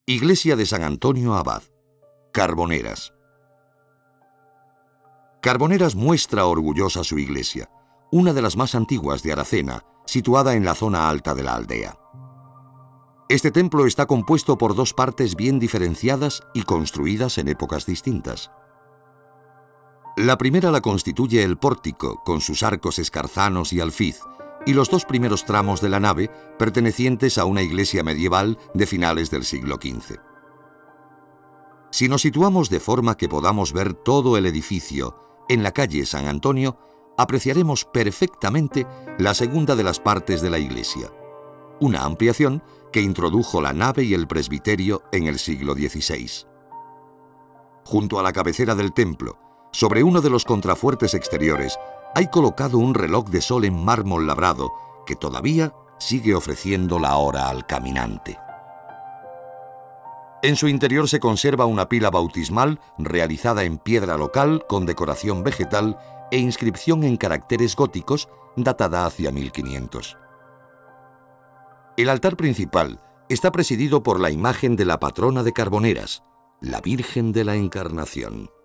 Iglesia de San Antonio Abad, Carboneras. Carboneras muestra orgullosa su iglesia, una de las más antiguas de Aracena, situada en la zona alta de la aldea. Este templo está compuesto por dos partes bien diferenciadas y construidas en épocas distintas. La primera la constituye el pórtico, con sus arcos escarzanos y alfiz, y los dos primeros tramos de la nave, pertenecientes a una iglesia medieval de finales del siglo XV. Si nos situamos de forma que podamos ver todo el edificio en la calle San Antonio, apreciaremos perfectamente la segunda de las partes de la iglesia, una ampliación que introdujo la nave y el presbiterio en el siglo XVI. Junto a la cabecera del templo, sobre uno de los contrafuertes exteriores, hay colocado un reloj de sol en mármol labrado que todavía sigue ofreciendo la hora al caminante. En su interior se conserva una pila bautismal realizada en piedra local con decoración vegetal e inscripción en caracteres góticos datada hacia 1500. El altar principal está presidido por la imagen de la patrona de Carboneras, la Virgen de la Encarnación.